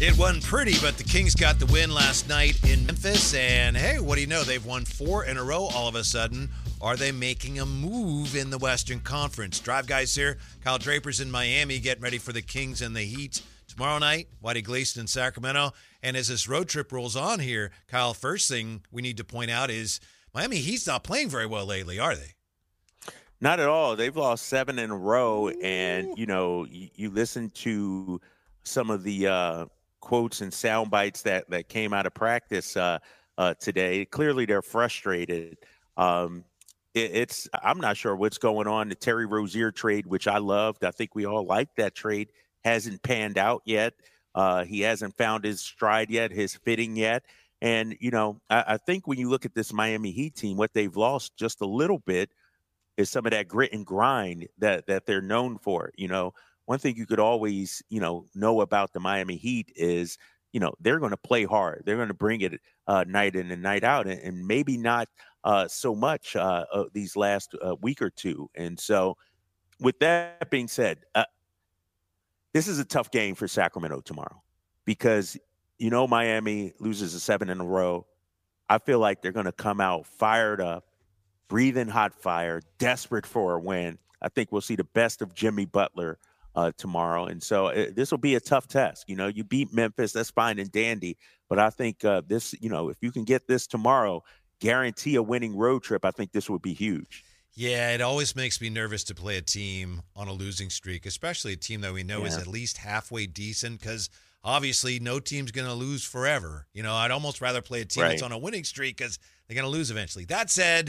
It wasn't pretty, but the Kings got the win last night in Memphis. And hey, what do you know? They've won 4 in a row all of a sudden. Are they making a move in the Western Conference? Drive Guys here. Kyle Draper's in Miami getting ready for the Kings and the Heat tomorrow night. Whitey Gleason in Sacramento. And as this road trip rolls on here, Kyle, first thing we need to point out is Miami Heat's not playing very well lately, are they? Not at all. They've lost 7 in a row. And, you listen to some of the quotes and sound bites that came out of practice today. Clearly, they're frustrated. I'm not sure what's going on. The Terry Rozier trade, which I loved. I think we all liked that trade, hasn't panned out yet. He hasn't found his stride yet, his fitting yet. And, I think when you look at this Miami Heat team, what they've lost just a little bit is some of that grit and grind that they're known for. One thing you could always, know about the Miami Heat is, they're going to play hard. They're going to bring it night in and night out, and maybe not so much these last week or two. And so with that being said, this is a tough game for Sacramento tomorrow because, Miami loses a 7 in a row. I feel like they're going to come out fired up, breathing hot fire, desperate for a win. I think we'll see the best of Jimmy Butler tomorrow. And so this will be a tough test. You beat Memphis, that's fine and dandy. But I think this, if you can get this tomorrow, guarantee a winning road trip, I think this would be huge. Yeah, it always makes me nervous to play a team on a losing streak, especially a team that we know is at least halfway decent because obviously no team's going to lose forever. I'd almost rather play a team that's on a winning streak because they're going to lose eventually. That said,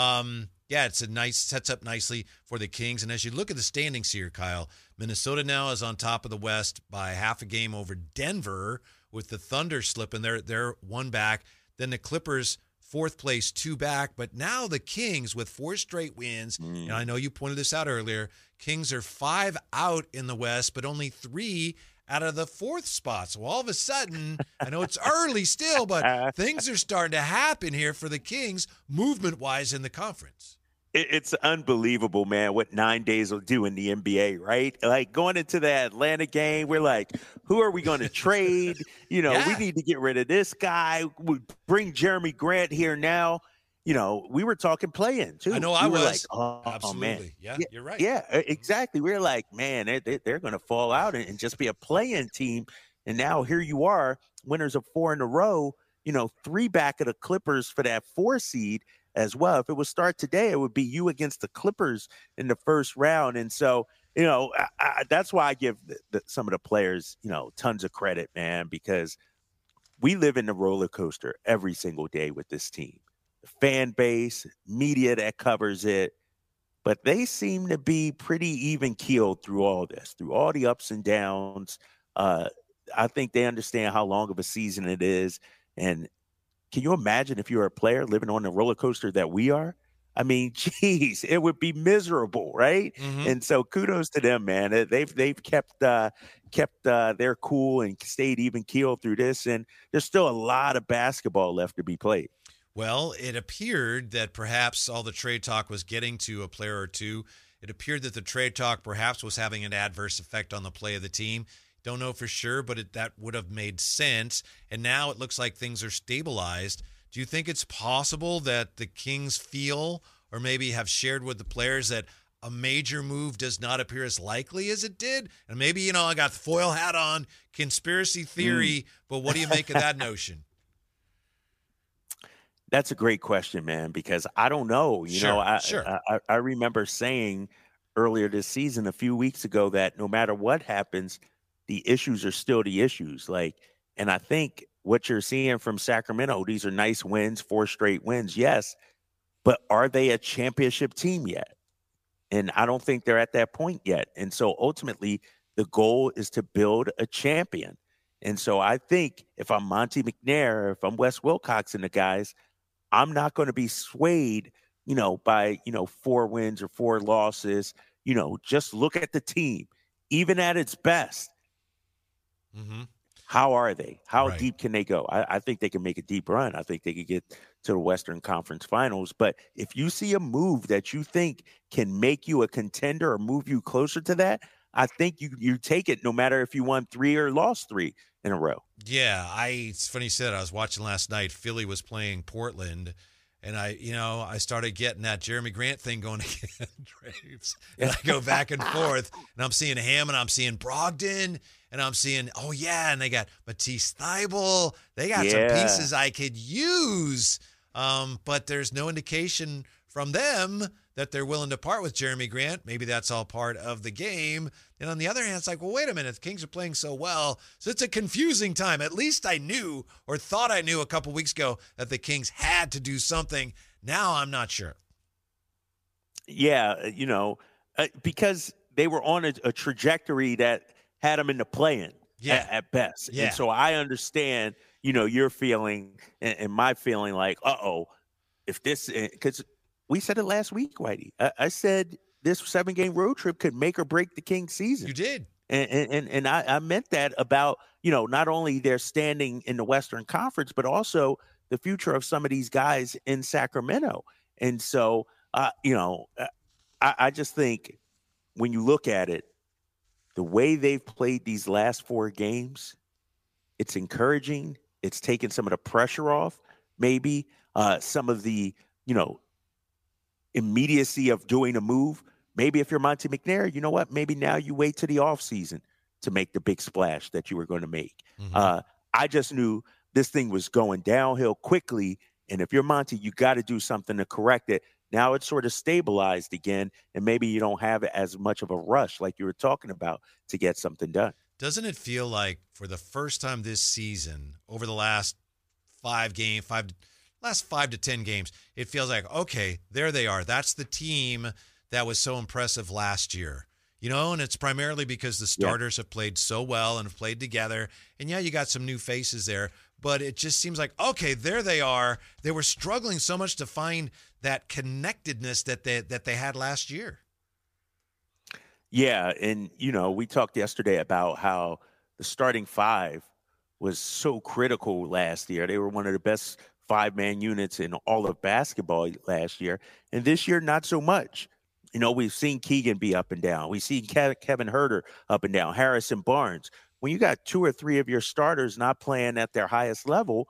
sets up nicely for the Kings. And as you look at the standings here, Kyle, Minnesota now is on top of the West by half a game over Denver with the Thunder slipping. They're 1 back. Then the Clippers, 4th place, 2 back. But now the Kings with 4 straight wins. And I know you pointed this out earlier. Kings are 5 out in the West, but only 3 out of the 4th spot. So all of a sudden, I know it's early still, but things are starting to happen here for the Kings movement-wise in the conference. It's unbelievable, man, what 9 days will do in the NBA, right? Like going into the Atlanta game, we're like, who are we going to trade? We need to get rid of this guy. We bring Jeremy Grant here now. We were talking play-in, too. I know I was. Like, absolutely. Man. Yeah, you're right. Yeah, exactly. We're like, man, they're going to fall out and just be a play-in team. And now here you are, winners of 4 in a row, 3 back of the Clippers for that 4 seed as well. If it would start today, it would be you against the Clippers in the first round. And so, that's why I give some of the players, tons of credit, man, because we live in the roller coaster every single day with this team. The fan base, media that covers it, but they seem to be pretty even keeled through all this, through all the ups and downs. I think they understand how long of a season it is. And can you imagine if you're a player living on the roller coaster that we are? I mean, geez, it would be miserable, right? Mm-hmm. And so kudos to them, man. They've kept their cool and stayed even keeled through this. And there's still a lot of basketball left to be played. Well, it appeared that perhaps all the trade talk was getting to a player or two. It appeared that the trade talk perhaps was having an adverse effect on the play of the team. Don't know for sure, but that would have made sense. And now it looks like things are stabilized. Do you think it's possible that the Kings feel or maybe have shared with the players that a major move does not appear as likely as it did? And maybe, I got the foil hat on, conspiracy theory, but what do you make of that notion? That's a great question, man, because I don't know. I remember saying earlier this season, a few weeks ago, that no matter what happens, the issues are still the issues. And I think what you're seeing from Sacramento, these are nice wins, 4 straight wins, yes, but are they a championship team yet? And I don't think they're at that point yet. And so ultimately, the goal is to build a champion. And so I think if I'm Monty McNair, if I'm Wes Wilcox and the guys, I'm not going to be swayed, by, 4 wins or 4 losses. Just look at the team, even at its best. Mm-hmm. How are they? How deep can they go? I think they can make a deep run. I think they could get to the Western Conference Finals. But if you see a move that you think can make you a contender or move you closer to that, I think you take it no matter if you won 3 or lost 3 in a row. Yeah, it's funny you said. I was watching last night. Philly was playing Portland, and I started getting that Jeremy Grant thing going again, Draves. And I go back and forth, and I'm seeing Hammond, I'm seeing Brogdon, and I'm seeing, and they got Matisse Thybulle. They got some pieces I could use, but there's no indication from them that they're willing to part with Jeremy Grant. Maybe that's all part of the game. And on the other hand, it's like, well, wait a minute. The Kings are playing so well. So it's a confusing time. At least I knew or thought I knew a couple weeks ago that the Kings had to do something. Now I'm not sure. Yeah, because they were on a trajectory that had them in the play-in at best. Yeah. And so I understand, your feeling and my feeling like, if this – because – we said it last week, Whitey. I said this 7-game road trip could make or break the Kings season. You did. And I meant that about, not only their standing in the Western Conference, but also the future of some of these guys in Sacramento. And so, I just think when you look at it, the way they've played these last 4 games, it's encouraging. It's taken some of the pressure off, maybe some of the, immediacy of doing a move. Maybe if you're Monte McNair, you know what? Maybe now you wait to the offseason to make the big splash that you were going to make. Mm-hmm. I just knew this thing was going downhill quickly, and if you're Monte, you got to do something to correct it. Now it's sort of stabilized again, and maybe you don't have as much of a rush like you were talking about to get something done. Doesn't it feel like for the first time this season, over the last 5 to 10 games, it feels like, okay, there they are. That's the team that was so impressive last year. And it's primarily because the starters have played so well and have played together. And you got some new faces there, but it just seems like, okay, there they are. They were struggling so much to find that connectedness that they had last year. Yeah, and, we talked yesterday about how the starting 5 was so critical last year. They were one of the best 5-man units in all of basketball last year. And this year, not so much. We've seen Keegan be up and down. We've seen Kevin Huerter up and down, Harrison Barnes. When you got 2 or 3 of your starters not playing at their highest level,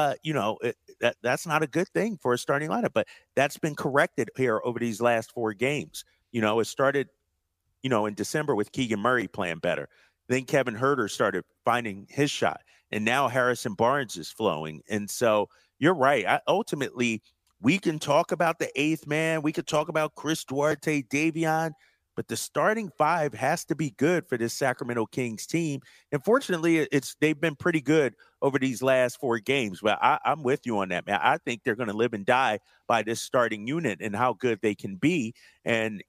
that's not a good thing for a starting lineup. But that's been corrected here over these last 4 games. It started, in December with Keegan Murray playing better. Then Kevin Huerter started finding his shot. And now Harrison Barnes is flowing. And so you're right. Ultimately, we can talk about the 8th man. We could talk about Chris Duarte, Davion, but the starting 5 has to be good for this Sacramento Kings team. And fortunately, they've been pretty good over these last 4 games. But I'm with you on that, man. I think they're going to live and die by this starting unit and how good they can be. And,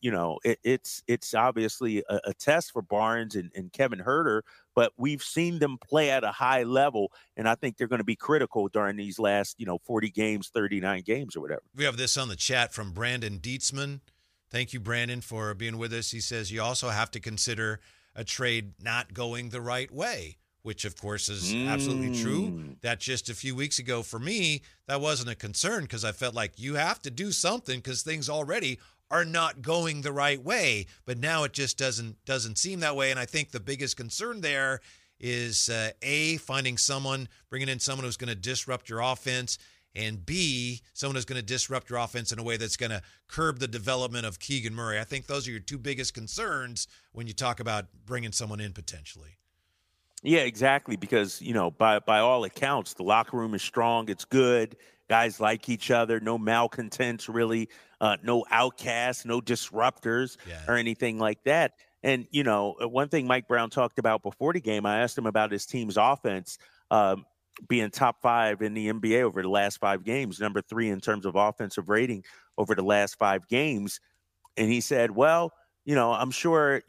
it's obviously a test for Barnes and Kevin Huerter, but we've seen them play at a high level, and I think they're going to be critical during these last, 40 games, 39 games or whatever. We have this on the chat from Brandon Dietzman. Thank you, Brandon, for being with us. He says you also have to consider a trade not going the right way, which, of course, is absolutely true. That just a few weeks ago, for me, that wasn't a concern because I felt like you have to do something because things already are not going the right way. But now it just doesn't seem that way. And I think the biggest concern there is, bringing in someone who's going to disrupt your offense, and B, someone who's going to disrupt your offense in a way that's going to curb the development of Keegan Murray. I think those are your 2 biggest concerns when you talk about bringing someone in potentially. Yeah, exactly. Because, by all accounts, the locker room is strong. It's good. Guys like each other. No malcontents, really. No outcasts, no disruptors or anything like that. And, one thing Mike Brown talked about before the game, I asked him about his team's offense being top 5 in the NBA over the last 5 games, number 3 in terms of offensive rating over the last 5 games. And he said, well, I'm sure,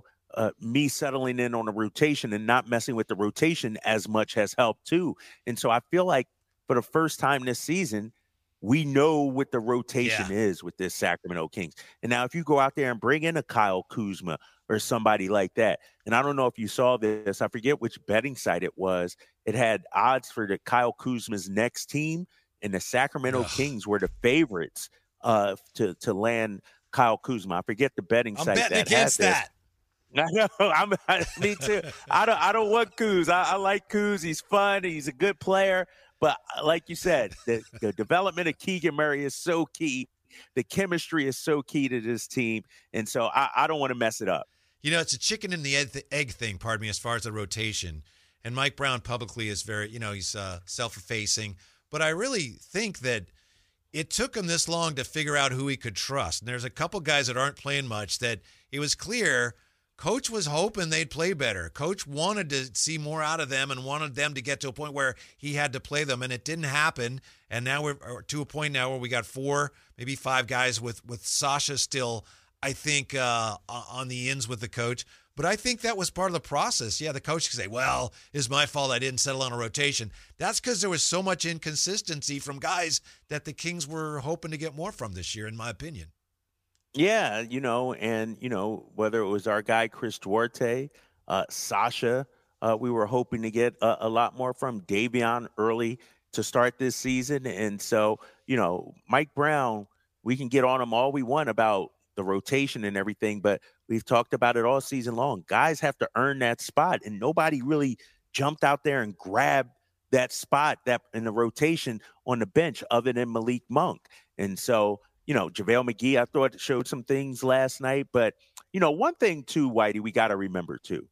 me settling in on a rotation and not messing with the rotation as much has helped too. And so I feel like for the first time this season, we know what the rotation is with this Sacramento Kings. And now if you go out there and bring in a Kyle Kuzma or somebody like that, and I don't know if you saw this, I forget which betting site it was. It had odds for the Kyle Kuzma's next team, and the Sacramento Kings were the favorites to land Kyle Kuzma. I forget the betting site betting that against had this. that. I know. Me too. I don't want Kuz. I like Kuz. He's fun. He's a good player. But like you said, the development of Keegan Murray is so key. The chemistry is so key to this team. And so I don't want to mess it up. You know, it's a chicken and the egg thing, pardon me, as far as the rotation. And Mike Brown publicly is very, he's self-effacing. But I really think that it took him this long to figure out who he could trust. And there's a couple guys that aren't playing much that it was clear Coach was hoping they'd play better. Coach wanted to see more out of them and wanted them to get to a point where he had to play them, and it didn't happen. And now we're to a point now where we got 4, maybe 5 guys with Sasha still, I think, on the ends with the coach. But I think that was part of the process. Yeah, the coach could say, well, it's my fault I didn't settle on a rotation. That's because there was so much inconsistency from guys that the Kings were hoping to get more from this year, in my opinion. Yeah, whether it was our guy Chris Duarte, Sasha, we were hoping to get a lot more from Davion early to start this season. And so, Mike Brown, we can get on him all we want about the rotation and everything, but we've talked about it all season long. Guys have to earn that spot, and nobody really jumped out there and grabbed that spot that in the rotation on the bench other than Malik Monk. And so, JaVale McGee, I thought showed some things last night. But, one thing too, Whitey, we got to remember too.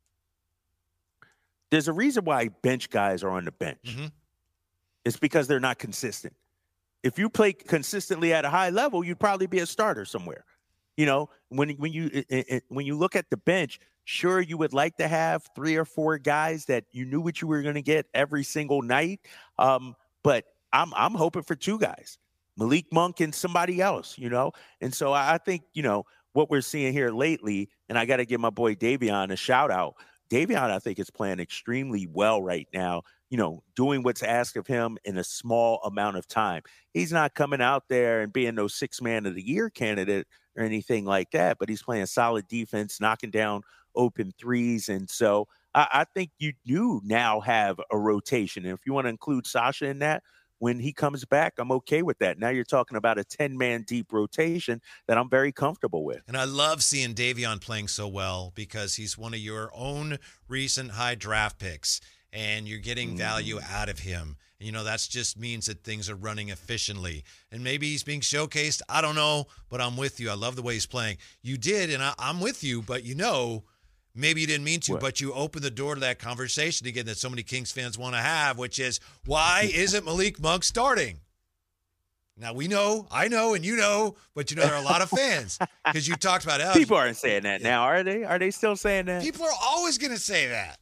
There's a reason why bench guys are on the bench. Mm-hmm. It's because they're not consistent. If you play consistently at a high level, you'd probably be a starter somewhere. When you look at the bench, sure, you would like to have 3 or 4 guys that you knew what you were going to get every single night. But I'm hoping for 2 guys. Malik Monk and somebody else, And so I think, what we're seeing here lately, and I got to give my boy Davion a shout out. Davion, I think, is playing extremely well right now, doing what's asked of him in a small amount of time. He's not coming out there and being no 6th man of the year candidate or anything like that, but he's playing solid defense, knocking down open threes. And so I think you do now have a rotation. And if you want to include Sasha in that, when he comes back, I'm okay with that. Now you're talking about a 10-man deep rotation that I'm very comfortable with. And I love seeing Davion playing so well because he's one of your own recent high draft picks, and you're getting value out of him. And, that just means that things are running efficiently. And maybe he's being showcased. I don't know, but I'm with you. I love the way he's playing. You did, and I'm with you, but maybe you didn't mean to, but you opened the door to that conversation again that so many Kings fans want to have, which is, why isn't Malik Monk starting? Now, I know, and but there are a lot of fans because you talked about it. People aren't saying that now, are they? Are they still saying that? People are always going to say that.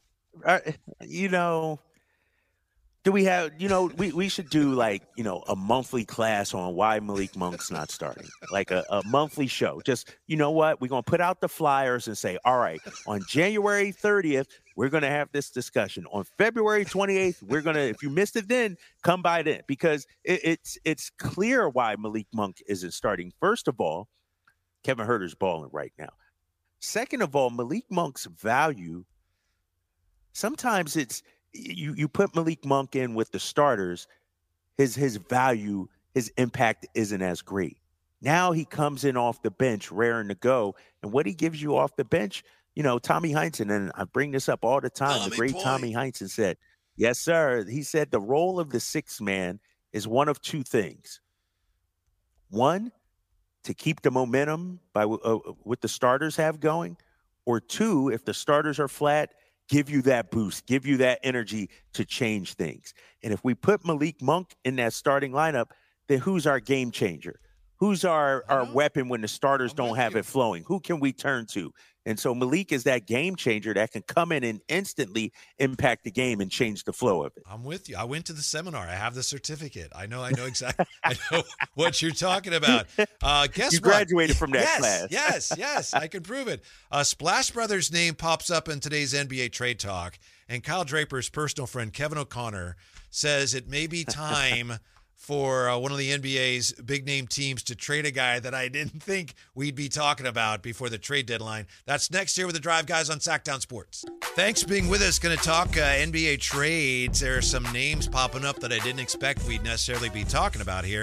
Do we have, we should do a monthly class on why Malik Monk's not starting, like a monthly show. Just, what? We're going to put out the flyers and say, all right, on January 30th, we're going to have this discussion. On February 28th, we're going to, if you missed it then, come by then, because it's clear why Malik Monk isn't starting. First of all, Kevin Huerter's balling right now. Second of all, Malik Monk's value, sometimes it's, you put Malik Monk in with the starters, his value, his impact isn't as great. Now he comes in off the bench, raring to go. And what he gives you off the bench, Tommy Heinsohn, and I bring this up all the time, the great Tommy Heinsohn said, yes, sir. He said the role of the 6th man is one of 2 things. One, to keep the momentum by what the starters have going, or 2, if the starters are flat, give you that boost, give you that energy to change things. And if we put Malik Monk in that starting lineup, then who's our game changer? Who's our weapon when the starters don't have it flowing? Who can we turn to? And so Malik is that game changer that can come in and instantly impact the game and change the flow of it. I'm with you. I went to the seminar. I have the certificate. I know exactly. I know what you're talking about. Guess you graduated from that class. Yes. I can prove it. Splash Brothers' name pops up in today's NBA Trade Talk, and Kyle Draper's personal friend Kevin O'Connor says it may be time for one of the NBA's big-name teams to trade a guy that I didn't think we'd be talking about before the trade deadline. That's next year with the Drive Guys on Sacktown Sports. Thanks for being with us. Going to talk NBA trades. There are some names popping up that I didn't expect we'd necessarily be talking about here.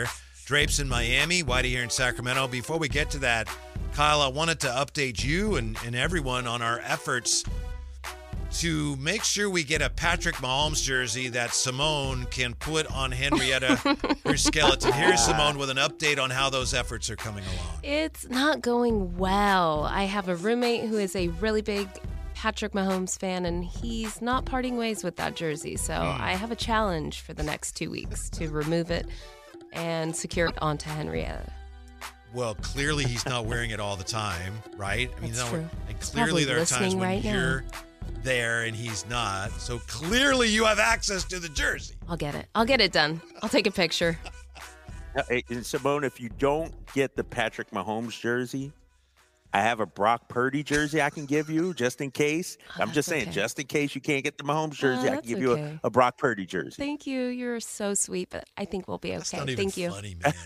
Drapes in Miami, Whitey here in Sacramento. Before we get to that, Kyle, I wanted to update you and everyone on our efforts to make sure we get a Patrick Mahomes jersey that Simone can put on Henrietta, her skeleton. Here's Simone with an update on how those efforts are coming along. It's not going well. I have a roommate who is a really big Patrick Mahomes fan, and he's not parting ways with that jersey. So I have a challenge for the next 2 weeks to remove it and secure it onto Henrietta. Well, clearly he's not wearing it all the time, right? I mean, That's true. And clearly there are times when you're there and he's not. So clearly you have access to the jersey. I'll get it. I'll get it done. I'll take a picture. And Simone, if you don't get the Patrick Mahomes jersey, I have a Brock Purdy jersey I can give you just in case. I'm just saying, just in case you can't get the Mahomes jersey, I can give you a Brock Purdy jersey. Thank you. You're so sweet, but I think we'll be okay. That's not even Thank you. Funny, man.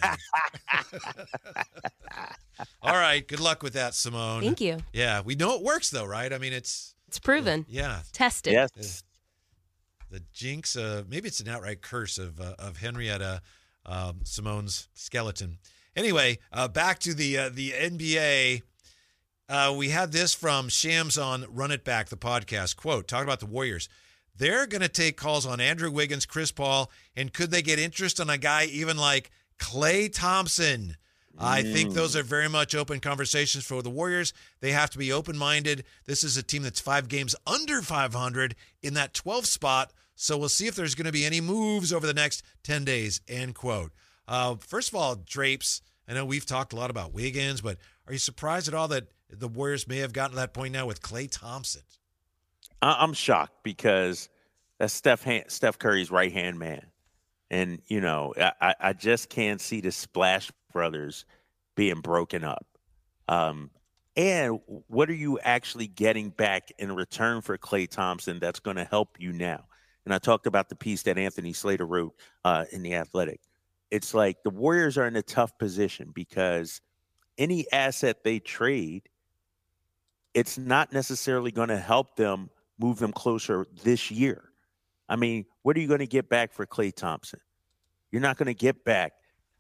All right. Good luck with that, Simone. Thank you. Yeah. We know it works, though, right? I mean, it's proven. Yeah. Tested. Yes. The jinx, maybe it's an outright curse of Henrietta Simone's skeleton. Anyway, back to the NBA. We had this from Shams on Run It Back, the podcast. Quote, talking about the Warriors. They're going to take calls on Andrew Wiggins, Chris Paul, and could they get interest on a guy even like Klay Thompson? I think those are very much open conversations for the Warriors. They have to be open-minded. This is a team that's 5 games under 500 in that 12th spot, so we'll see if there's going to be any moves over the next 10 days, end quote. First of all, Drapes, I know we've talked a lot about Wiggins, but are you surprised at all that the Warriors may have gotten to that point now with Klay Thompson? I'm shocked because that's Steph Curry's right-hand man. And, you know, I just can't see the Splash Brothers being broken up. And what are you actually getting back in return for Klay Thompson that's going to help you now? And I talked about the piece that Anthony Slater wrote in The Athletic. It's like the Warriors are in a tough position because any asset they trade, it's not necessarily going to help them move them closer this year. I mean, what are you going to get back for Klay Thompson? You're not going to get back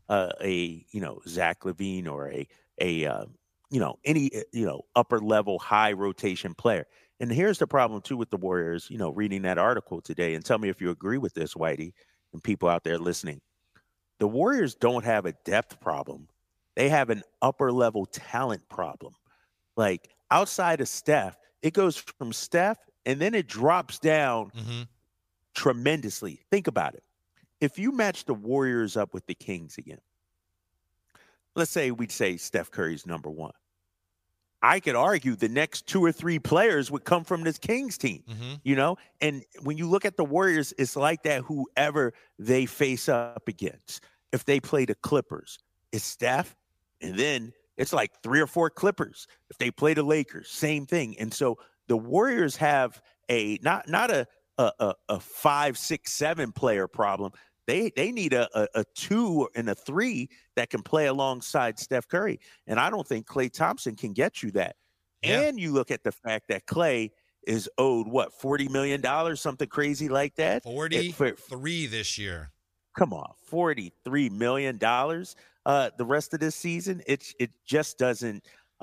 Zach LaVine or any upper level high rotation player. And here's the problem too with the Warriors, reading that article today, and tell me if you agree with this, Whitey, and people out there listening. The Warriors don't have a depth problem. They have an upper level talent problem. Like outside of Steph, it goes from Steph and then it drops down tremendously. Think about it. If you match the Warriors up with the Kings again, let's say we'd say Steph Curry's number one. I could argue the next 2 or 3 players would come from this Kings team, And when you look at the Warriors, it's like that whoever they face up against. If they play the Clippers, it's Steph, and then it's like 3 or 4 Clippers. If they play the Lakers, same thing. And so the Warriors have a not a 5, 6, 7 player problem. They need a 2 and a 3 that can play alongside Steph Curry. And I don't think Klay Thompson can get you that. Yeah. And you look at the fact that Klay is owed, $40 million, something crazy like that? 43 this year. Come on, $43 million the rest of this season. It just doesn't,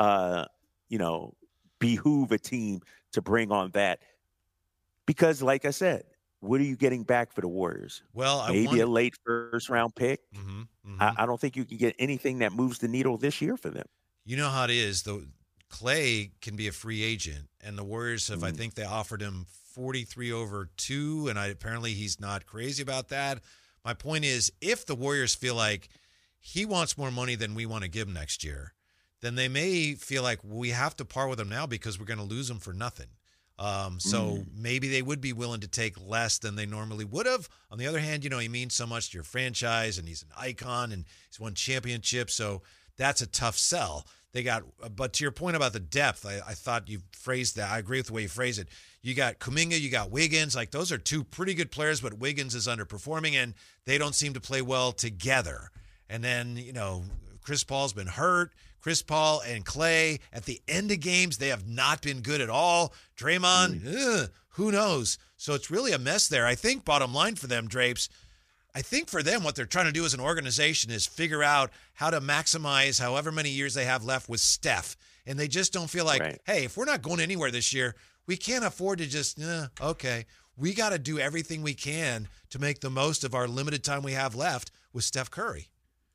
behoove a team to bring on that. Because like I said, what are you getting back for the Warriors? Well, maybe a late first-round pick. I don't think you can get anything that moves the needle this year for them. You know how it is, though. Klay can be a free agent, and the Warriors have, I think they offered him 43 over 2, and apparently he's not crazy about that. My point is, if the Warriors feel like he wants more money than we want to give him next year, then they may feel like we have to part with him now because we're going to lose him for nothing. So maybe they would be willing to take less than they normally would have. On the other hand, he means so much to your franchise and he's an icon and he's won championships. So that's a tough sell. But to your point about the depth, I thought you phrased that. I agree with the way you phrased it. You got Kuminga, you got Wiggins. Like those are 2 pretty good players, but Wiggins is underperforming and they don't seem to play well together. And then, Chris Paul's been hurt. Chris Paul and Klay, at the end of games, they have not been good at all. Draymond, who knows? So it's really a mess there. I think bottom line for them, Drapes, I think for them, what they're trying to do as an organization is figure out how to maximize however many years they have left with Steph. And they just don't feel like, Right. hey, if we're not going anywhere this year, we can't afford to just, okay. We got to do everything we can to make the most of our limited time we have left with Steph Curry.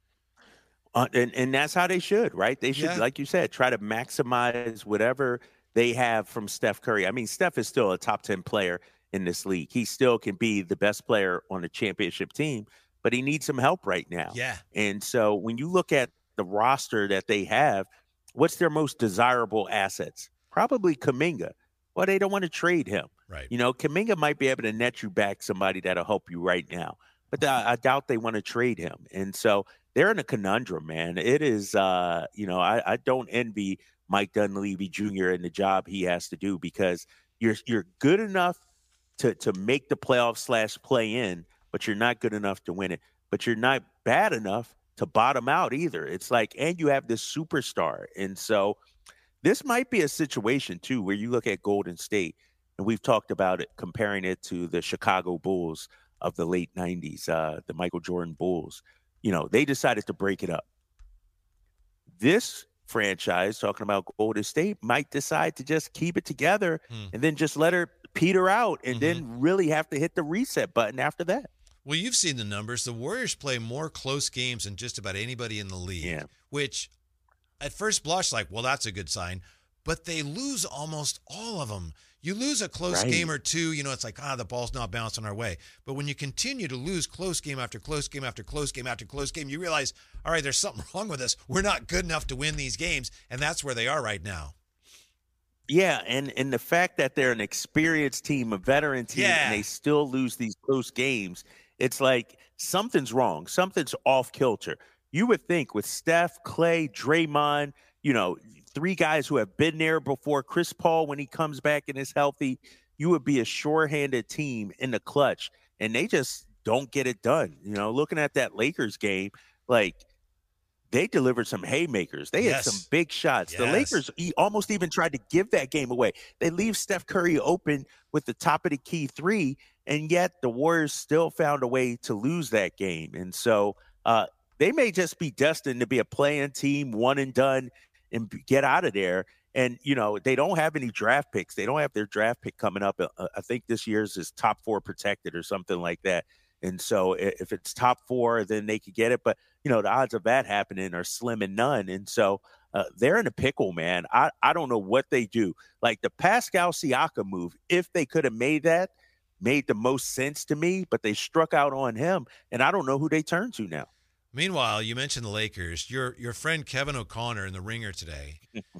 And that's how they should, right? They should, Yeah. like you said, try to maximize whatever they have from Steph Curry. I mean, Steph is still a top 10 player in this league. He still can be the best player on a championship team, but he needs some help right now. Yeah. And so when you look at the roster that they have, what's their most desirable assets? Probably Kuminga. Well, they don't want to trade him. Right. You know, Kuminga might be able to net you back somebody that'll help you right now, but I doubt they want to trade him. And so they're in a conundrum, man. It is, I don't envy Mike Dunleavy Jr. and the job he has to do, because you're good enough to make the playoffs / play in, but you're not good enough to win it. But you're not bad enough to bottom out either. It's like, and you have this superstar. And so this might be a situation too where you look at Golden State, and we've talked about it, comparing it to the Chicago Bulls of the late 90s, the Michael Jordan Bulls. You know, they decided to break it up. This franchise, talking about Golden State, might decide to just keep it together and then just let her peter out and then really have to hit the reset button after that. Well, you've seen the numbers. The Warriors play more close games than just about anybody in the league, which at first blush, like, well, that's a good sign. But they lose almost all of them. You lose a close game or two, it's like, the ball's not bouncing our way. But when you continue to lose close game after close game after close game after close game, you realize, all right, there's something wrong with us. We're not good enough to win these games. And that's where they are right now. Yeah, and the fact that they're an experienced team, a veteran team, and they still lose these close games, it's like something's wrong. Something's off kilter. You would think with Steph, Clay, Draymond, three guys who have been there before, Chris Paul when he comes back and is healthy, you would be a sure-handed team in the clutch, and they just don't get it done. Looking at that Lakers game, like, they delivered some haymakers. They had some big shots. The Lakers almost even tried to give that game away. They leave Steph Curry open with the top of the key three, and yet the Warriors still found a way to lose that game. And so they may just be destined to be a play-in team, one and done, and get out of there. And, they don't have any draft picks. They don't have their draft pick coming up. I think this year's is top 4 protected or something like that. And so if it's top 4, then they could get it. But, the odds of that happening are slim and none. And so they're in a pickle, man. I don't know what they do. Like the Pascal Siakam move, if they could have made that, made the most sense to me, but they struck out on him. And I don't know who they turn to now. Meanwhile, you mentioned the Lakers. Your friend Kevin O'Connor in The Ringer today,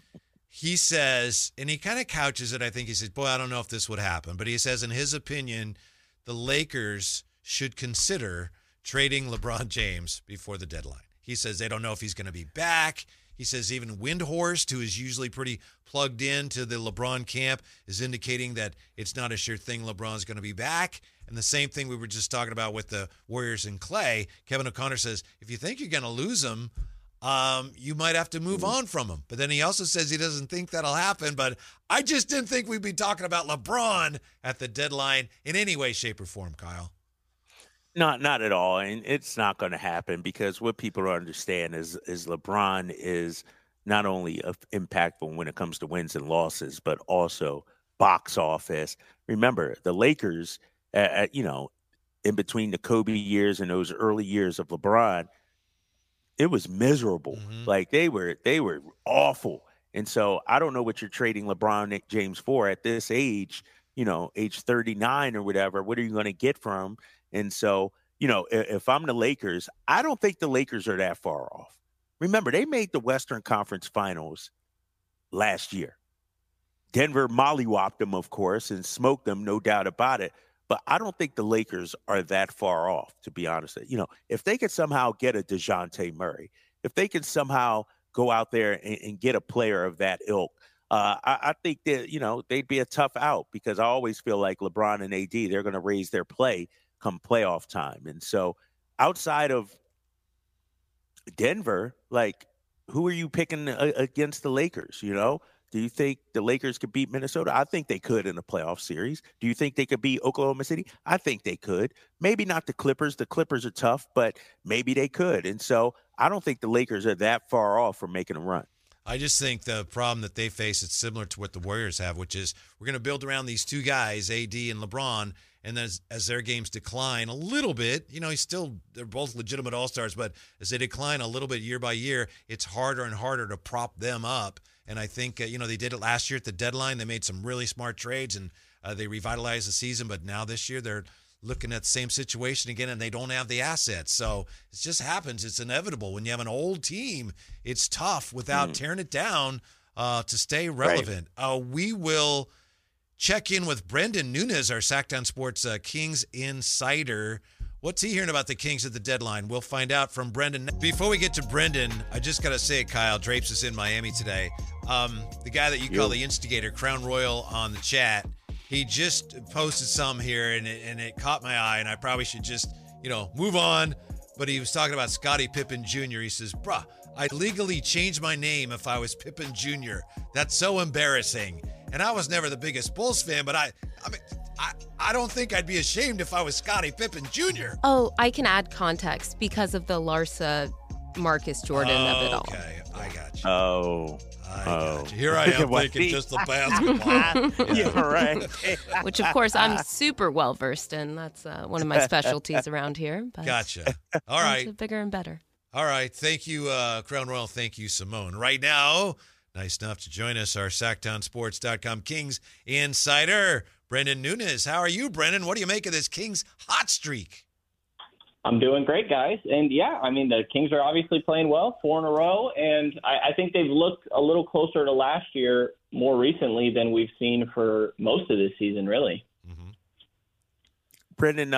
he says, and he kind of couches it, I think he says, boy, I don't know if this would happen. But he says, in his opinion, the Lakers should consider trading LeBron James before the deadline. He says they don't know if he's going to be back. He says even Windhorst, who is usually pretty plugged into the LeBron camp, is indicating that it's not a sure thing LeBron's going to be back. And the same thing we were just talking about with the Warriors and Clay. Kevin O'Connor says, if you think you're going to lose him, you might have to move on from him. But then he also says he doesn't think that'll happen. But I just didn't think we'd be talking about LeBron at the deadline in any way, shape, or form, Kyle. Not at all. And it's not going to happen, because what people don't understand is LeBron is not only impactful when it comes to wins and losses, but also box office. Remember, the Lakers, in between the Kobe years and those early years of LeBron, it was miserable. Like they were awful. And so I don't know what you're trading LeBron James for at this age, age 39 or whatever. What are you going to get from him? And so, if I'm the Lakers, I don't think the Lakers are that far off. Remember, they made the Western Conference Finals last year. Denver mollywopped them, of course, and smoked them, no doubt about it. But I don't think the Lakers are that far off, to be honest. If they could somehow get a DeJounte Murray, if they could somehow go out there and get a player of that ilk, I think that, they'd be a tough out, because I always feel like LeBron and AD, they're going to raise their play come playoff time. And so outside of Denver, like, who are you picking against the Lakers? Do you think the Lakers could beat Minnesota? I think they could in a playoff series. Do you think they could beat Oklahoma City? I think they could. Maybe not the Clippers. The Clippers are tough, but maybe they could. And so I don't think the Lakers are that far off from making a run. I just think the problem that they face is similar to what the Warriors have, which is we're going to build around these two guys, AD and LeBron, and then as their games decline a little bit, they're both legitimate all-stars, but as they decline a little bit year by year, it's harder and harder to prop them up. And I think, they did it last year at the deadline. They made some really smart trades, and they revitalized the season. But now this year they're looking at the same situation again, and they don't have the assets. So it just happens. It's inevitable. When you have an old team, it's tough without tearing it down to stay relevant. Right. We will check in with Brendan Nunes, our Sacktown Sports Kings insider. What's he hearing about the Kings at the deadline? We'll find out from Brendan. Before we get to Brendan, I just got to say it, Kyle. Drapes is in Miami today. The guy that you call the instigator, Crown Royal, on the chat, he just posted some here, and it caught my eye, and I probably should just, move on. But he was talking about Scottie Pippen Jr. He says, bruh, I'd legally change my name if I was Pippen Jr. That's so embarrassing. And I was never the biggest Bulls fan, but I don't think I'd be ashamed if I was Scottie Pippen Jr. Oh, I can add context because of the Larsa Marcus Jordan of it all. Okay, I got you. I got you. Here I am thinking just the basketball. Yeah, right. Which, of course, I'm super well versed in. That's one of my specialties around here. But gotcha. All right. Bigger and better. All right. Thank you, Crown Royal. Thank you, Simone. Right now, nice enough to join us, our SacktownSports.com Kings insider, Brendan Nunes. How are you, Brendan? What do you make of this Kings hot streak? I'm doing great, guys. And, the Kings are obviously playing well, 4 in a row, and I think they've looked a little closer to last year more recently than we've seen for most of this season, really. Mm-hmm. Brendan,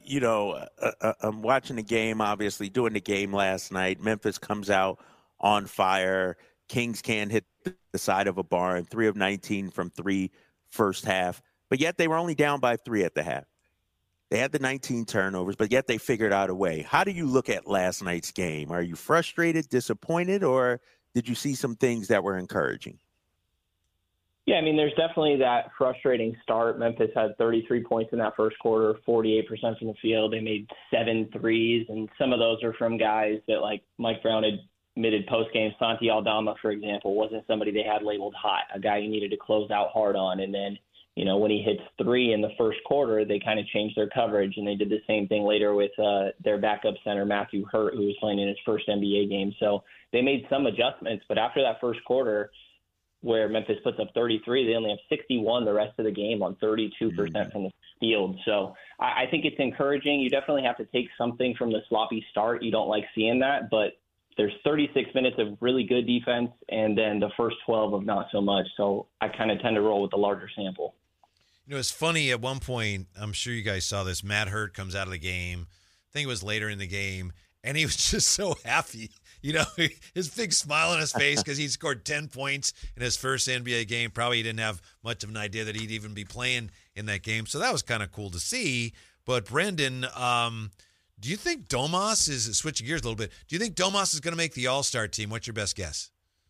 I'm watching the game, obviously, doing the game last night. Memphis comes out on fire. Kings can't hit the side of a barn, 3 of 19 from 3 first half, but yet they were only down by 3 at the half. They had the 19 turnovers, but yet they figured out a way. How do you look at last night's game? Are you frustrated, disappointed, or did you see some things that were encouraging? Yeah, there's definitely that frustrating start. Memphis had 33 points in that first quarter, 48% from the field. They made 7 threes, and some of those are from guys that, like Mike Brown admitted post-game. Santi Aldama, for example, wasn't somebody they had labeled hot, a guy you needed to close out hard on. And then, when he hits 3 in the first quarter, they kind of changed their coverage, and they did the same thing later with their backup center, Matthew Hurt, who was playing in his first NBA game. So they made some adjustments, but after that first quarter where Memphis puts up 33, they only have 61 the rest of the game on 32% from the field. So I think it's encouraging. You definitely have to take something from the sloppy start. You don't like seeing that, but there's 36 minutes of really good defense and then the first 12 of not so much. So I kind of tend to roll with the larger sample. It's funny at one point, I'm sure you guys saw this, Matt Hurt comes out of the game. I think it was later in the game, and he was just so happy. His big smile on his face because he scored 10 points in his first NBA game. Probably he didn't have much of an idea that he'd even be playing in that game. So that was kind of cool to see. But Brendan, do you think Domas is, switching gears a little bit, do you think Domas is going to make the All-Star team? What's your best guess?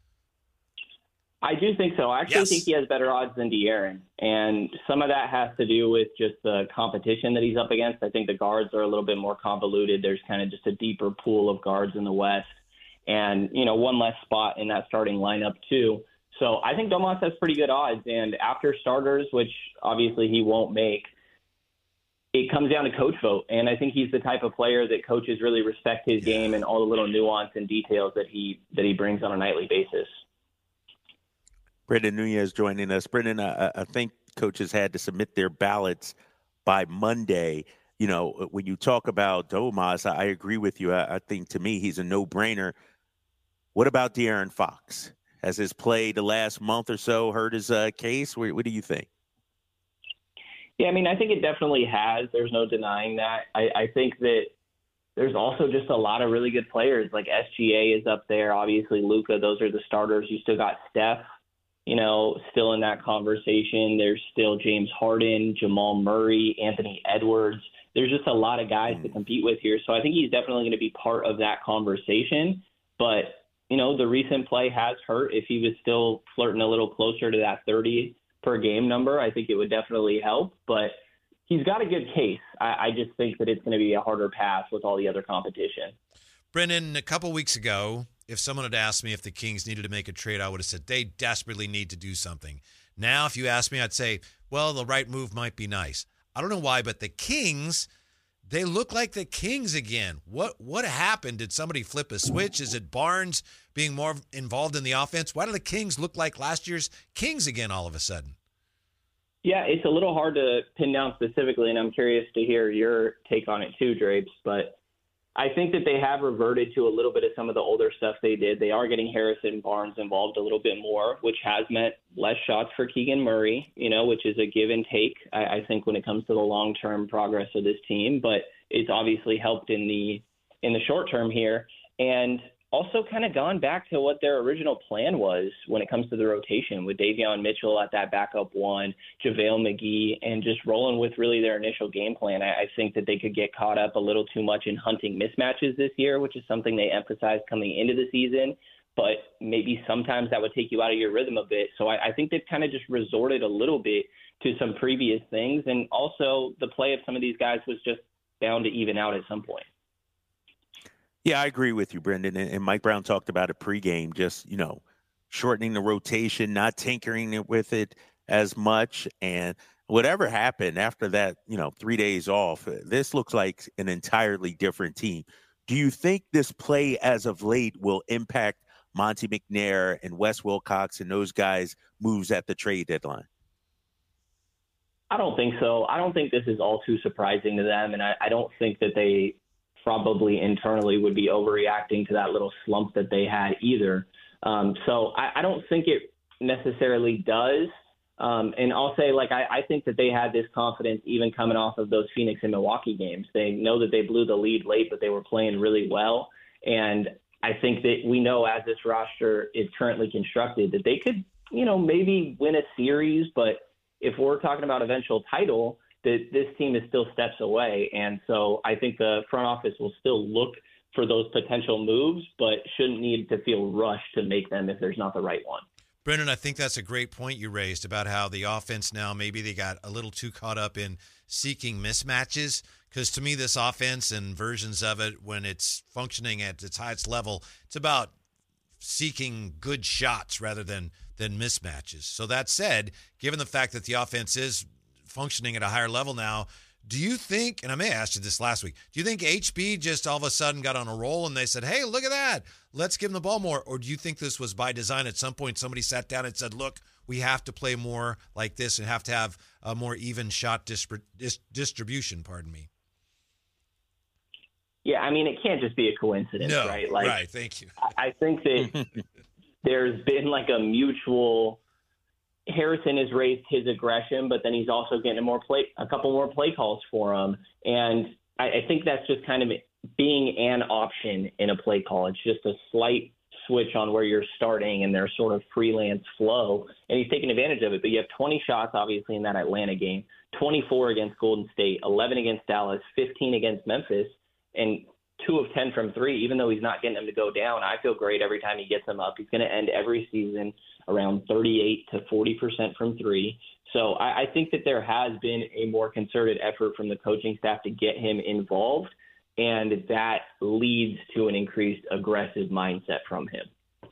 I do think so. I actually think he has better odds than De'Aaron, and some of that has to do with just the competition that he's up against. I think the guards are a little bit more convoluted. There's kind of just a deeper pool of guards in the West, and one less spot in that starting lineup too. So I think Domas has pretty good odds, and after starters, which obviously he won't make, it comes down to coach vote, and I think he's the type of player that coaches really respect his game and all the little nuance and details that he brings on a nightly basis. Brendan Nunes joining us. Brendan, I think coaches had to submit their ballots by Monday. When you talk about Domas, I agree with you. I think, to me, he's a no-brainer. What about De'Aaron Fox? Has his play the last month or so hurt his case? What do you think? Yeah, I think it definitely has. There's no denying that. I think that there's also just a lot of really good players. Like SGA is up there. Obviously, Luka, those are the starters. You still got Steph, still in that conversation. There's still James Harden, Jamal Murray, Anthony Edwards. There's just a lot of guys to compete with here. So I think he's definitely going to be part of that conversation. But the recent play has hurt. If he was still flirting a little closer to that 30 per game number, I think it would definitely help. But he's got a good case. I just think that it's going to be a harder pass with all the other competition. Brendan, a couple weeks ago, if someone had asked me if the Kings needed to make a trade, I would have said they desperately need to do something. Now, if you ask me, I'd say, well, the right move might be nice. I don't know why, but the Kings, they look like the Kings again. What happened? Did somebody flip a switch? Is it Barnes being more involved in the offense? Why do the Kings look like last year's Kings again all of a sudden? Yeah, it's a little hard to pin down specifically, and I'm curious to hear your take on it too, Drapes. But I think that they have reverted to a little bit of some of the older stuff they did. They are getting Harrison and Barnes involved a little bit more, which has meant less shots for Keegan Murray, which is a give and take, I think, when it comes to the long-term progress of this team. But it's obviously helped in the short term here. And also kind of gone back to what their original plan was when it comes to the rotation, with Davion Mitchell at that backup one, JaVale McGee, and just rolling with really their initial game plan. I think that they could get caught up a little too much in hunting mismatches this year, which is something they emphasized coming into the season. But maybe sometimes that would take you out of your rhythm a bit. So I think they've kind of just resorted a little bit to some previous things. And also the play of some of these guys was just bound to even out at some point. Yeah, I agree with you, Brendan. And Mike Brown talked about it pregame, just, shortening the rotation, not tinkering with it as much. And whatever happened after that, 3 days off, this looks like an entirely different team. Do you think this play as of late will impact Monte McNair and Wes Wilcox and those guys' moves at the trade deadline? I don't think so. I don't think this is all too surprising to them. And I don't think that they probably internally would be overreacting to that little slump that they had either. So I don't think it necessarily does. And I'll say, I think that they had this confidence even coming off of those Phoenix and Milwaukee games. They know that they blew the lead late, but they were playing really well. And I think that we know, as this roster is currently constructed, that they could, maybe win a series. But if we're talking about eventual title, this team is still steps away. And so I think the front office will still look for those potential moves, but shouldn't need to feel rushed to make them if there's not the right one. Brendan, I think that's a great point you raised about how the offense now, maybe they got a little too caught up in seeking mismatches. Because to me, this offense and versions of it, when it's functioning at its highest level, it's about seeking good shots rather than mismatches. So that said, given the fact that the offense is functioning at a higher level now, do you think, and I may have asked you this last week, do you think HB just all of a sudden got on a roll and they said, hey, look at that, let's give him the ball more? Or do you think this was by design? At some point somebody sat down and said, look, we have to play more like this and have to have a more even shot distribution, pardon me? Yeah, I mean, it can't just be a coincidence, right? Right, thank you. I think that there's been a mutual – Harrison has raised his aggression, but then he's also getting a couple more play calls for him. And I think that's just kind of being an option in a play call. It's just a slight switch on where you're starting and their sort of freelance flow. And he's taking advantage of it. But you have 20 shots, obviously, in that Atlanta game, 24 against Golden State, 11 against Dallas, 15 against Memphis, and 2 of 10 from 3. Even though he's not getting them to go down, I feel great every time he gets them up. He's going to end every season around 38 to 40% from 3. So I think that there has been a more concerted effort from the coaching staff to get him involved, and that leads to an increased aggressive mindset from him.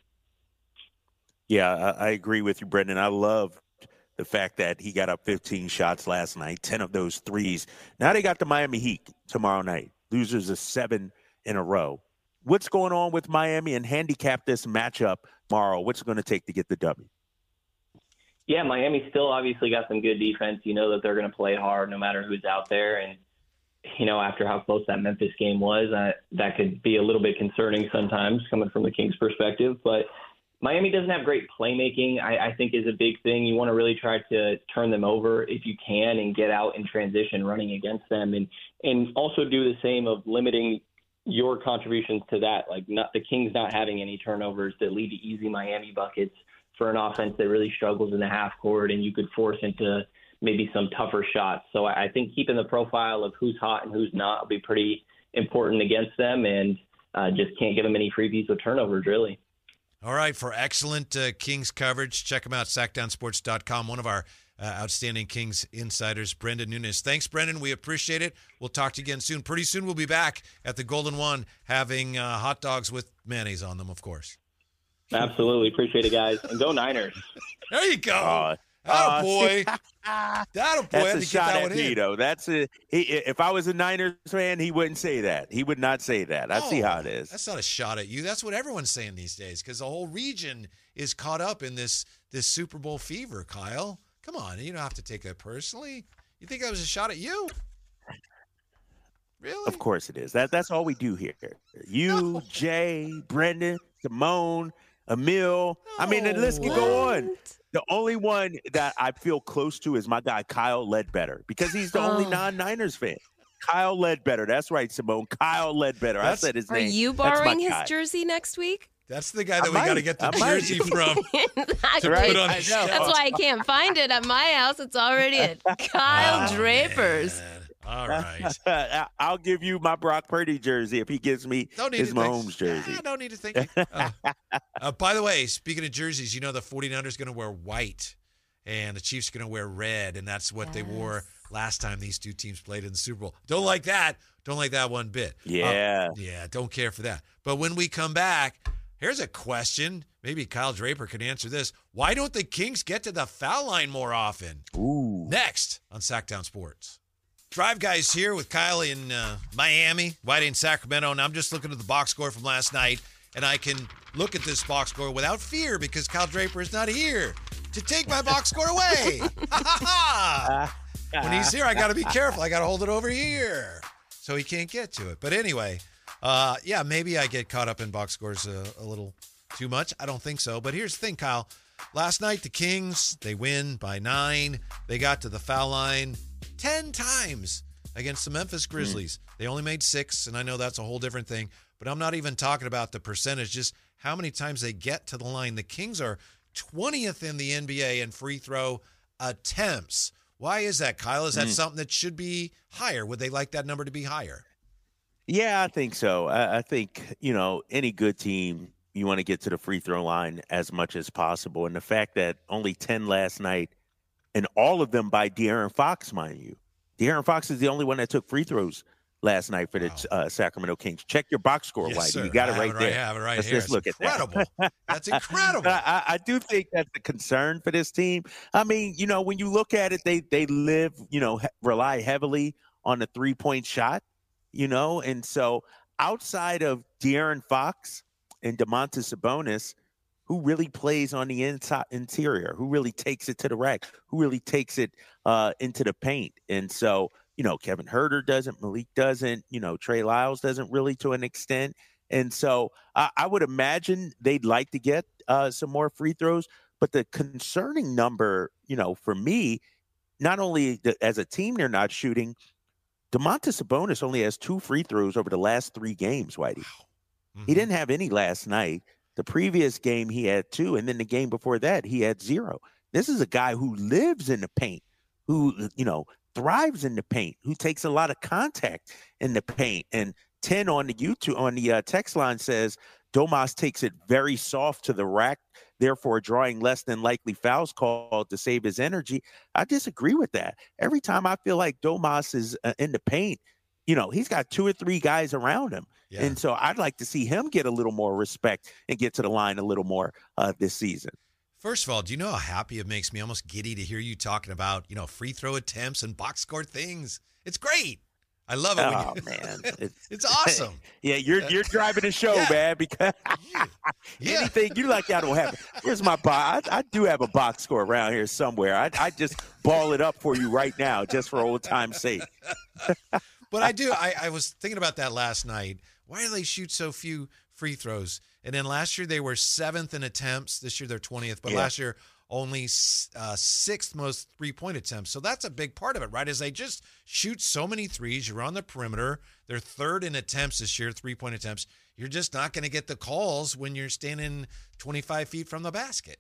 Yeah, I agree with you, Brendan. I love the fact that he got up 15 shots last night, 10 of those threes. Now they got the Miami Heat tomorrow night. Losers of 7 in a row. What's going on with Miami, and handicap this matchup tomorrow? What's it going to take to get the W? Yeah, Miami still obviously got some good defense. You know that they're going to play hard no matter who's out there. And, after how close that Memphis game was, that could be a little bit concerning sometimes coming from the Kings' perspective. But Miami doesn't have great playmaking, I think, is a big thing. You want to really try to turn them over if you can and get out in transition running against them, and also do the same of limiting your contributions to that, the Kings not having any turnovers that lead to easy Miami buckets for an offense that really struggles in the half court, and you could force into maybe some tougher shots. So I think keeping the profile of who's hot and who's not will be pretty important against them, and just can't give them any freebies with turnovers, really. All right, for excellent Kings coverage, check them out, sackdownsports.com. One of our outstanding Kings insiders, Brendan Nunes. Thanks, Brendan. We appreciate it. We'll talk to you again soon. Pretty soon we'll be back at the Golden One having hot dogs with mayonnaise on them, of course. Absolutely. Appreciate it, guys. And go Niners. There you go. Attaboy. Attaboy. That's a shot at me, though. If I was a Niners fan, he wouldn't say that. He would not say that. I see how it is. That's not a shot at you. That's what everyone's saying these days because the whole region is caught up in this Super Bowl fever, Kyle. Come on. You don't have to take it personally. You think that was a shot at you? Really? Of course it is. That's all we do here. You, Jay, Brendan, Simone, Emil. I mean, the list can go on. The only one that I feel close to is my guy, Kyle Ledbetter, because he's the only non-Niners fan. Kyle Ledbetter. That's right, Simone. Kyle Ledbetter. I said his name. Are you borrowing his jersey next week? That's the guy that we got to get the jersey from to right. put on the shelf. That's why I can't find it at my house. It's already at Kyle Draper's. Man. All right. I'll give you my Brock Purdy jersey if he gives me his Mahomes jersey. I don't need to thank you. By the way, speaking of jerseys, the 49ers going to wear white and the Chiefs going to wear red, and that's what they wore last time these two teams played in the Super Bowl. Don't like that. Don't like that one bit. Yeah. Yeah, don't care for that. But when we come back, here's a question. Maybe Kyle Draper can answer this. Why don't the Kings get to the foul line more often? Ooh. Next on Sackdown Sports. Drive Guys here with Kyle in Miami, Whitey in Sacramento, and I'm just looking at the box score from last night, and I can look at this box score without fear because Kyle Draper is not here to take my box score away. When he's here, I got to be careful. I got to hold it over here so he can't get to it. But anyway, maybe I get caught up in box scores a little too much. I don't think so. But here's the thing, Kyle. Last night, the Kings, they win by 9. They got to the foul line 10 times against the Memphis Grizzlies. They only made 6, and I know that's a whole different thing, but I'm not even talking about the percentage, just how many times they get to the line. The Kings are 20th in the NBA in free throw attempts. Why is that, Kyle? Is that something that should be higher? Would they like that number to be higher? Yeah, I think so. I think, any good team, you want to get to the free throw line as much as possible. And the fact that only 10 last night, and all of them by De'Aaron Fox, mind you. De'Aaron Fox is the only one that took free throws last night for the Sacramento Kings. Check your box score, yes, Whitey. Sir. You got it right there. I have it right Let's here. just look at that. That's incredible. I do think that's a concern for this team. I mean, when you look at it, they live, rely heavily on the three-point shot, and so outside of De'Aaron Fox and Domantas Sabonis, who really plays on the interior, who really takes it to the rack, who really takes it into the paint. And so, Kevin Huerter doesn't, Malik doesn't, Trey Lyles doesn't really to an extent. And so I would imagine they'd like to get some more free throws. But the concerning number, for me, not only as a team they're not shooting, Domantas Sabonis only has 2 free throws over the last 3 games, Whitey. Mm-hmm. He didn't have any last night. The previous game, he had 2, and then the game before that, he had 0. This is a guy who lives in the paint, who, thrives in the paint, who takes a lot of contact in the paint. And 10 on the text line says, Domas takes it very soft to the rack, therefore drawing less than likely fouls called to save his energy. I disagree with that. Every time I feel like Domas is in the paint, he's got 2 or 3 guys around him. Yeah. And so I'd like to see him get a little more respect and get to the line a little more this season. First of all, do you know how happy it makes me, almost giddy, to hear you talking about, free throw attempts and box score things? It's great. I love it. Man. It's awesome. Yeah, you're driving the show, man, because anything you like, I don't have. Here's my box. I do have a box score around here somewhere. I just ball it up for you right now just for old time's sake. But I do. I was thinking about that last night. Why do they shoot so few free throws? And then last year they were 7th in attempts. This year they're 20th. But last year only 6th most three-point attempts. So that's a big part of it, right? Is they just shoot so many threes. You're on the perimeter. They're 3rd in attempts this year, three-point attempts. You're just not going to get the calls when you're standing 25 feet from the basket.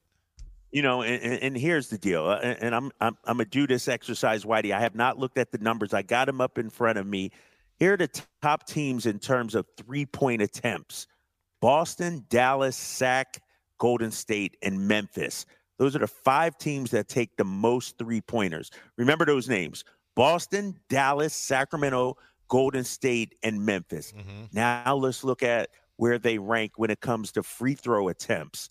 And here's the deal. And I'm gonna do this exercise, Whitey. I have not looked at the numbers. I got them up in front of me. Here are the top teams in terms of three-point attempts: Boston, Dallas, Sac, Golden State, and Memphis. Those are the 5 teams that take the most three-pointers. Remember those names: Boston, Dallas, Sacramento, Golden State, and Memphis. Mm-hmm. Now let's look at where they rank when it comes to free throw attempts.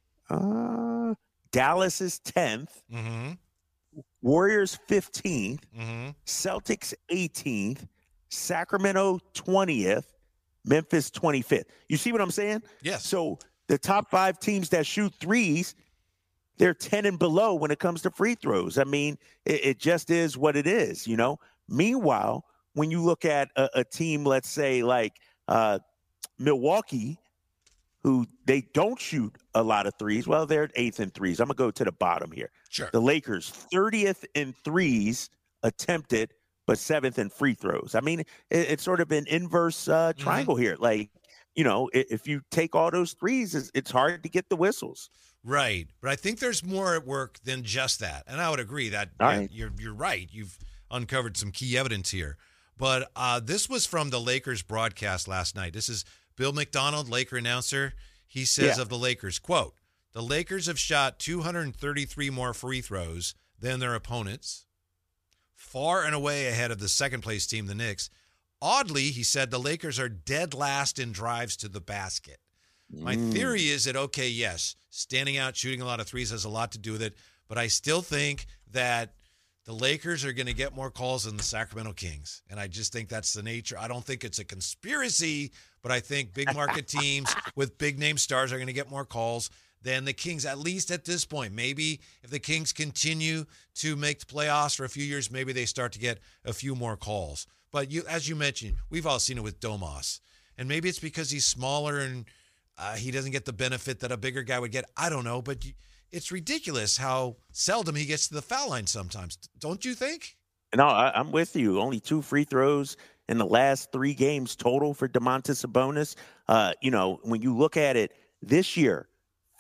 Dallas is 10th, Mm-hmm. Warriors 15th, Mm-hmm. Celtics 18th, Sacramento 20th, Memphis 25th. You see what I'm saying? Yes. So the top 5 teams that shoot threes, they're 10 and below when it comes to free throws. I mean, it just is what it is, you know? Meanwhile, when you look at a team, let's say like Milwaukee, who they don't shoot a lot of threes. Well, they're 8th in threes. I'm going to go to the bottom here. Sure. The Lakers, 30th in threes attempted, but 7th in free throws. I mean, it's sort of an inverse triangle here. Like, you know, if you take all those threes, it's hard to get the whistles. Right. But I think there's more at work than just that. And I would agree that Right. you're right. You've uncovered some key evidence here. But this was from the Lakers broadcast last night. This is Bill McDonald, Laker announcer. He says of the Lakers, quote, "The Lakers have shot 233 more free throws than their opponents, far and away ahead of the second-place team, the Knicks. Oddly," he said, "the Lakers are dead last in drives to the basket." My theory is that, okay, yes, standing out, shooting a lot of threes has a lot to do with it, but I still think that the Lakers are going to get more calls than the Sacramento Kings, and I just think that's the nature. I don't think it's a conspiracy, but I think big market teams with big-name stars are going to get more calls than the Kings, at least at this point. Maybe if the Kings continue to make the playoffs for a few years, maybe they start to get a few more calls. But as you mentioned, we've all seen it with Domas, and maybe it's because he's smaller and he doesn't get the benefit that a bigger guy would get. I don't know, but it's ridiculous how seldom he gets to the foul line sometimes. Don't you think? No, I'm with you. Only 2 free throws in the last 3 games total for Domantas Sabonis. You know, when you look at it this year,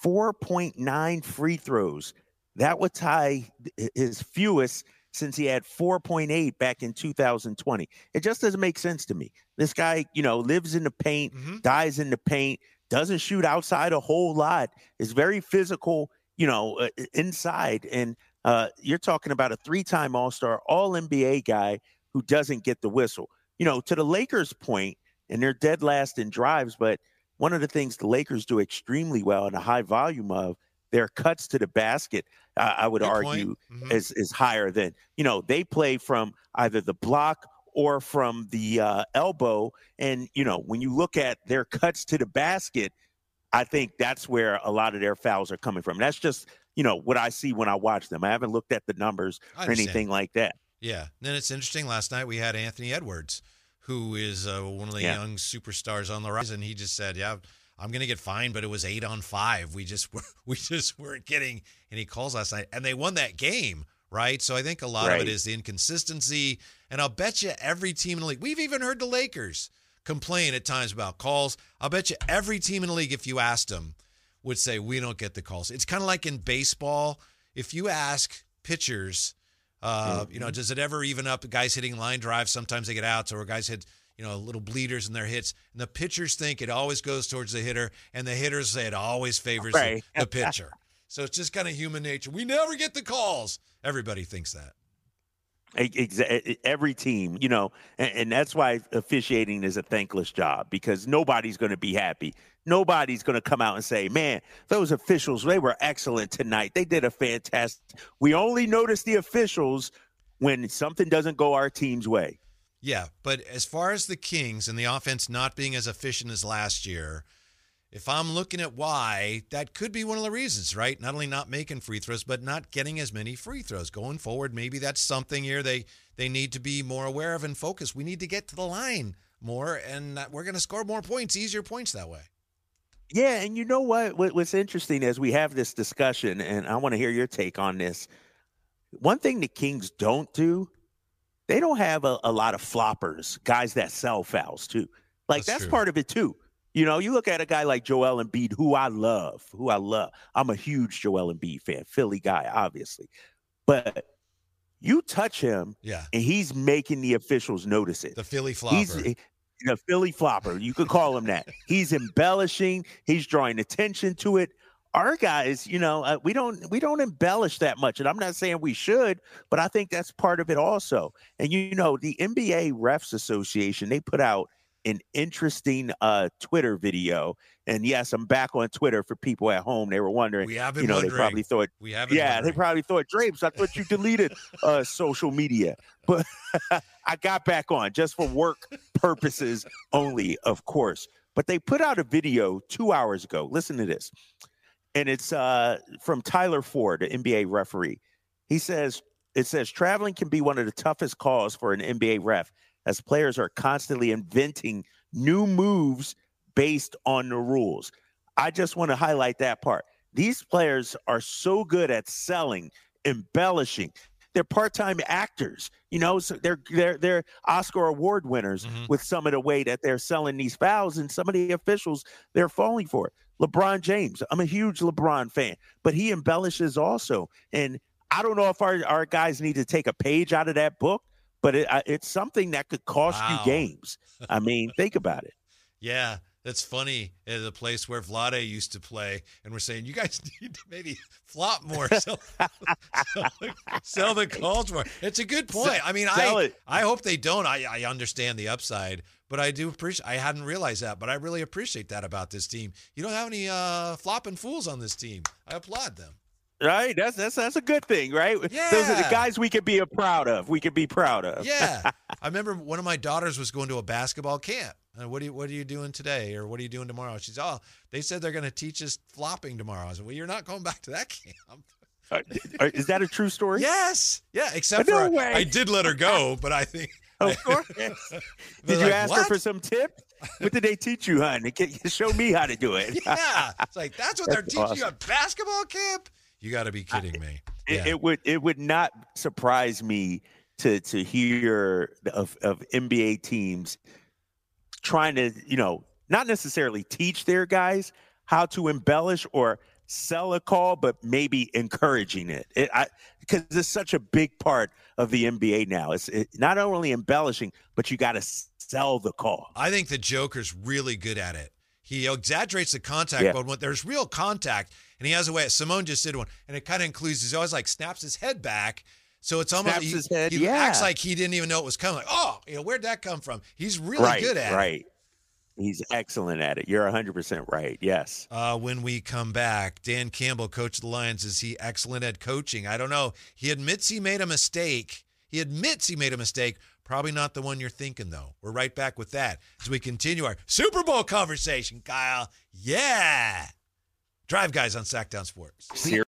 4.9 free throws. That would tie his fewest since he had 4.8 back in 2020. It just doesn't make sense to me. This guy, you know, lives in the paint, dies in the paint, doesn't shoot outside a whole lot, is very physical, you know, inside. And you're talking about a 3-time All-Star, All-NBA guy who doesn't get the whistle. You know, to the Lakers' point, and they're dead last in drives, but one of the things the Lakers do extremely well and a high volume of, their cuts to the basket, I would argue, is higher than, you know, they play from either the block or from the elbow. And, you know, when you look at their cuts to the basket, I think that's where a lot of their fouls are coming from. That's just, you know, what I see when I watch them. I haven't looked at the numbers or anything like that. Yeah. Then it's interesting. Last night we had Anthony Edwards, who is one of the young superstars on the rise, and he just said, "Yeah, I'm going to get fined," but it was 8 on 5. We just weren't getting any calls last night, and they won that game, right? So I think a lot of it is the inconsistency, and I'll bet you every team in the league. We've even heard the Lakers complain at times about calls. I'll bet you every team in the league, if you asked them, would say we don't get the calls. It's kind of like in baseball. If you ask pitchers, you know, does it ever even up? Guys hitting line drives, sometimes they get outs, or guys hit, you know, little bleeders in their hits. And the pitchers think it always goes towards the hitter, and the hitters say it always favors the pitcher. So it's just kind of human nature. We never get the calls. Everybody thinks that. Every team, you know, and that's why officiating is a thankless job, because nobody's going to be happy. Nobody's going to come out and say, "Man, those officials, they were excellent tonight. They did a fantastic." We only notice the officials when something doesn't go our team's way. Yeah, but as far as the Kings and the offense not being as efficient as last year, if I'm looking at why, that could be one of the reasons, right? Not only not making free throws, but not getting as many free throws. Going forward, maybe that's something here they need to be more aware of and focus. We need to get to the line more, and we're going to score more points, easier points that way. Yeah, and you know what's interesting as we have this discussion, and I want to hear your take on this. One thing the Kings don't do, they don't have a lot of floppers, guys that sell fouls too. Like that's part of it too. You know, you look at a guy like Joel Embiid, who I love. I'm a huge Joel Embiid fan, Philly guy, obviously. But you touch him, and he's making the officials notice it. The Philly flopper. He's the Philly flopper. You could call him that. He's embellishing. He's drawing attention to it. our guys, we don't embellish that much, and I'm not saying we should, but I think that's part of it also. And the NBA Refs Association, they put out an interesting Twitter video. And yes, I'm back on Twitter for people at home. They were wondering. We have been wondering. They probably thought. They probably thought, Drapes, I thought you deleted social media, but I got back on just for work purposes only, of course. But they put out a video 2 hours ago. Listen to this. And it's from Tyler Ford, the NBA referee. It says, traveling can be one of the toughest calls for an NBA ref, as players are constantly inventing new moves based on the rules. I just want to highlight that part. These players are so good at selling, embellishing. They're part-time actors, so they're Oscar Award winners with some of the way that they're selling these fouls, and some of the officials, they're falling for it. LeBron James, I'm a huge LeBron fan, but he embellishes also. And I don't know if our guys need to take a page out of that book, but it's something that could cost you games. I mean, think about it. Yeah, that's funny. At the place where Vlade used to play, and we're saying, you guys need to maybe flop more, sell the calls more. It's a good point. I mean, I hope they don't. I understand the upside, but I do appreciate. I hadn't realized that, but I really appreciate that about this team. You don't have any flopping fools on this team. I applaud them. Right, that's a good thing, right? Yeah. Those are the guys we could be proud of. Yeah, I remember one of my daughters was going to a basketball camp. And what are you doing today, or what are you doing tomorrow? She's they said they're going to teach us flopping tomorrow. I said, well, you're not going back to that camp. Is that a true story? Yes. Yeah. Except for I did let her go, but I think. Of course. Did you ask her for some tip? What did they teach you, hon? Show me how to do it. Yeah. It's like that's what they're teaching you at basketball camp. You got to be kidding me. Yeah. It would not surprise me to hear of NBA teams trying to, not necessarily teach their guys how to embellish or sell a call, but maybe encouraging it. Because it's such a big part of the NBA now. It's not only embellishing, but you got to sell the call. I think the Joker's really good at it. He exaggerates the contact, but when there's real contact, and he has a way. Simone just did one, and it kind of includes. He always snaps his head back, so it's almost he acts like he didn't even know it was coming. Like, where'd that come from? He's really good at it. Right. He's excellent at it. You're 100% right. Yes. When we come back, Dan Campbell, coach of the Lions, is he excellent at coaching? I don't know. He admits he made a mistake. Probably not the one you're thinking, though. We're right back with that as we continue our Super Bowl conversation, Kyle. Yeah. Drive Guys on Sacktown Sports.